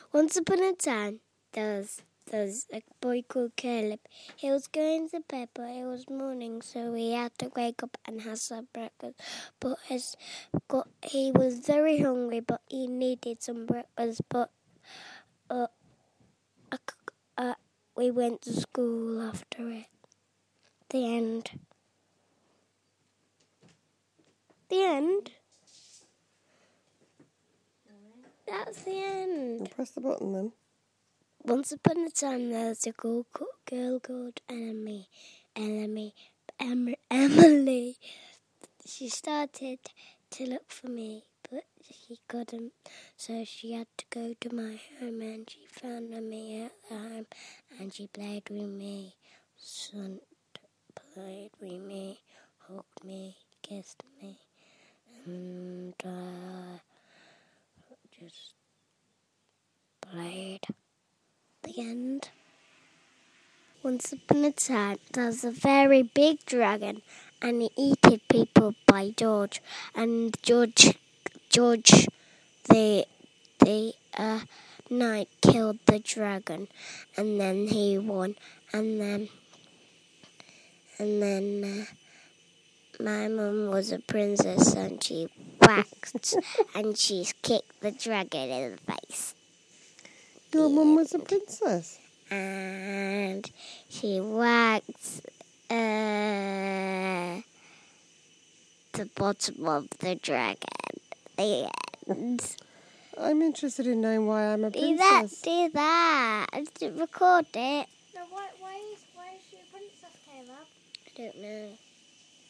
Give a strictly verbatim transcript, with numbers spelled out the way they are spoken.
Once upon a time, there was, there was a boy called Caleb. He was going to bed, but it was morning, so he had to wake up and have some breakfast. But his, got, he was very hungry, but he needed some breakfast. But uh, uh, uh, we went to school after it. The end. The end. That's the end. Well, press the button then. Once upon a time, there was a girl, girl called Emily. Emily. Em- Emily. She started to look for me, but she couldn't. So she had to go to my home, and she found me at the home, and she played with me. Son played with me, hugged me, kissed me, and uh, just played. The end. Once upon a time, there was a very big dragon, and he eated people by George. And George, George, the the uh, knight killed the dragon, and then he won. And then, and then uh, my mum was a princess, and she whacked, and she kicked the dragon in the face. Your mum was a princess? And she whacked uh, the bottom of the dragon. The end. I'm interested in knowing why I'm a Do that, princess. do that. Record it.